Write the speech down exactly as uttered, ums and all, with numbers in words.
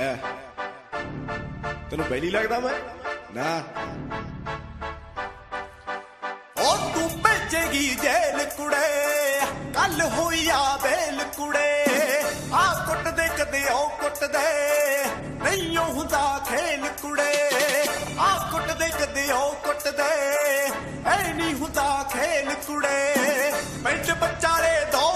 तेनू पहली लगदा मैं ना ओ तू भेजेगी जेल कुड़े कल होई आ बेल कुड़े आ कुट दे कदे ओ कुट दे नहीं हुंदा खेल कुड़े आ कुट दे कदे ओ कुट दे ऐ नहीं हुंदा खेल कुड़े पिंड बचारे दो